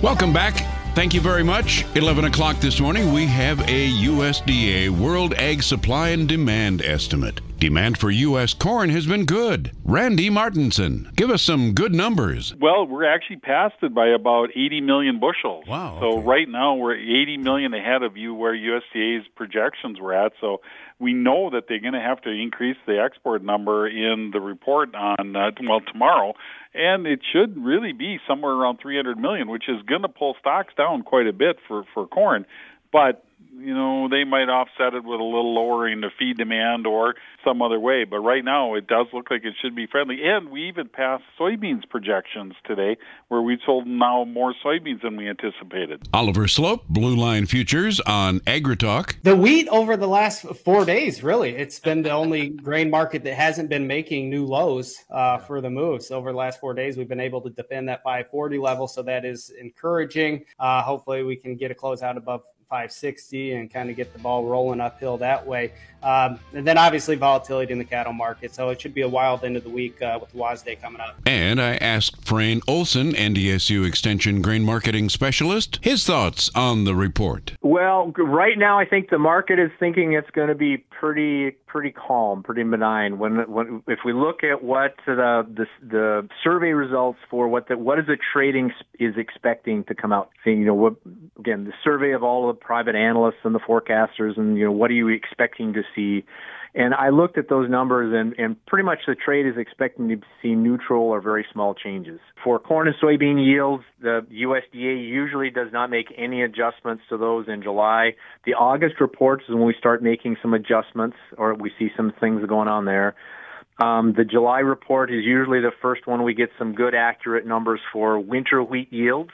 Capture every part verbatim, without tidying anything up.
Welcome back. Thank you very much. eleven o'clock this morning, we have a U S D A World Ag Supply and Demand Estimate. Demand for U S corn has been good. Randy Martinson, give us some good numbers. Well, we're actually past it by about eighty million bushels. Wow. So okay. right now we're eighty million ahead of you where U S D A's projections were at. So we know that they're going to have to increase the export number in the report on, uh, well, tomorrow. And it should really be somewhere around three hundred million, which is going to pull stocks down quite a bit for, for corn. But you know, they might offset it with a little lowering the feed demand or some other way. But right now, it does look like it should be friendly. And we even passed soybeans projections today, where we sold now more soybeans than we anticipated. Oliver Slope, Blue Line Futures on AgriTalk. The wheat over the last four days, really, it's been the only grain market that hasn't been making new lows uh, for the moves. Over the last four days, we've been able to defend that five forty level, so that is encouraging. Uh, hopefully, we can get a close out above five sixty and kind of get the ball rolling uphill that way. Um, and then obviously volatility in the cattle market. So it should be a wild end of the week uh, with WASDE Day coming up. And I asked Frayne Olson, N D S U Extension Grain Marketing Specialist, his thoughts on the report. Well, right now I think the market is thinking it's going to be pretty pretty calm, pretty benign. When when if we look at what the the, the survey results for what the what is the trading is expecting to come out, you know, what again the survey of all the private analysts and the forecasters, and you know what are you expecting to see? And I looked at those numbers, and, and pretty much the trade is expecting to see neutral or very small changes. For corn and soybean yields, the U S D A usually does not make any adjustments to those in July. The August reports is when we start making some adjustments, or we see some things going on there. Um, the July report is usually the first one we get some good, accurate numbers for winter wheat yields.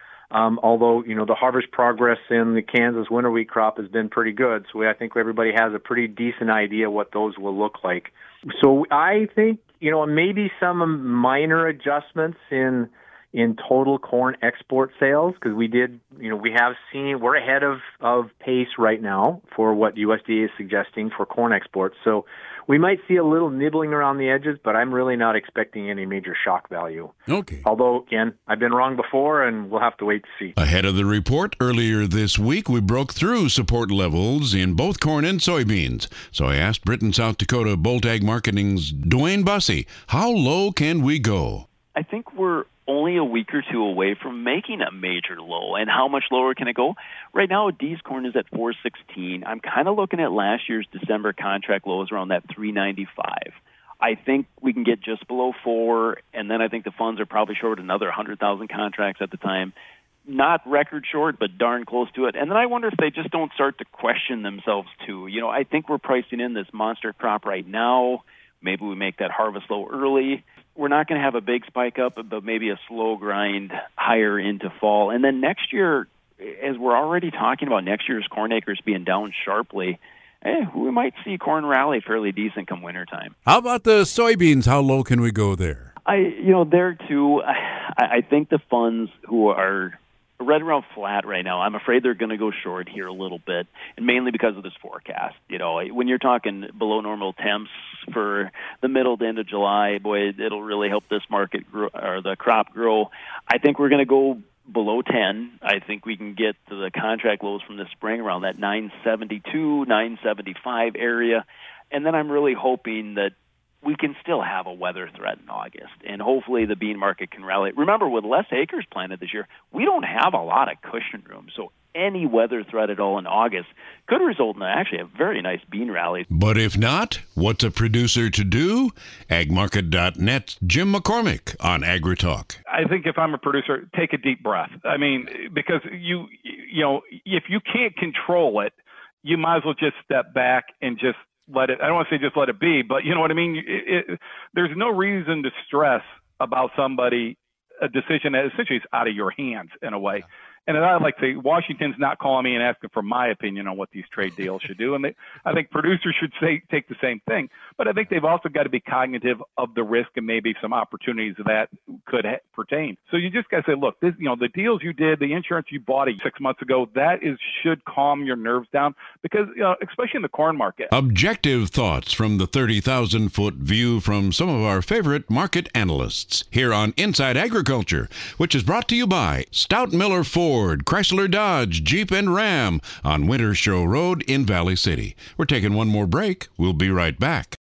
Um, although, you know, the harvest progress in the Kansas winter wheat crop has been pretty good. So I think everybody has a pretty decent idea what those will look like. So I think, you know, maybe some minor adjustments in in total corn export sales, because we did, you know, we have seen, we're ahead of, of pace right now for what U S D A is suggesting for corn exports. So we might see a little nibbling around the edges, but I'm really not expecting any major shock value. Okay. Although, again, I've been wrong before, and we'll have to wait to see. Ahead of the report, earlier this week, we broke through support levels in both corn and soybeans. So I asked Britain, South Dakota Bolt Ag Marketing's Dwayne Bussey, how low can we go? I think we're only a week or two away from making a major low. And how much lower can it go? Right now, D's corn is at four sixteen. I'm kind of looking at last year's December contract lows around that three ninety-five. I think we can get just below four, and then I think the funds are probably short another one hundred thousand contracts at the time. Not record short, but darn close to it. And then I wonder if they just don't start to question themselves, too. You know, I think we're pricing in this monster crop right now. Maybe we make that harvest low early. We're not going to have a big spike up, but maybe a slow grind higher into fall. And then next year, as we're already talking about next year's corn acres being down sharply, eh, we might see corn rally fairly decent come wintertime. How about the soybeans? How low can we go there? I, you know, there too, I, I think the funds who are right around flat right now, I'm afraid they're going to go short here a little bit, and mainly because of this forecast. You know, when you're talking below normal temps for the middle to end of July, boy, it'll really help this market grow, or the crop grow. I think we're going to go below ten. I think we can get to the contract lows from this spring around that nine seventy-two, nine seventy-five area, and then I'm really hoping that we can still have a weather threat in August, and hopefully the bean market can rally. Remember, with less acres planted this year, we don't have a lot of cushion room, so any weather threat at all in August could result in actually a very nice bean rally. But if not, what's a producer to do? ag market dot net's Jim McCormick on AgriTalk. I think if I'm a producer, take a deep breath. I mean, because you, you know, if you can't control it, you might as well just step back and just let it, I don't want to say just let it be, but you know what I mean? It, it, there's no reason to stress about somebody, a decision that essentially is out of your hands in a way. And I like to say, Washington's not calling me and asking for my opinion on what these trade deals should do. And they, I think producers should say, take the same thing. But I think they've also got to be cognitive of the risk and maybe some opportunities that could ha- pertain. So you just got to say, look, this, you know, the deals you did, the insurance you bought six months ago, that is should calm your nerves down because, you know, especially in the corn market. Objective thoughts from the thirty thousand foot view from some of our favorite market analysts here on Inside Agriculture, which is brought to you by Stout Miller Ford, Chrysler Dodge, Jeep, and Ram on Winter Show Road in Valley City. We're taking one more break. We'll be right back.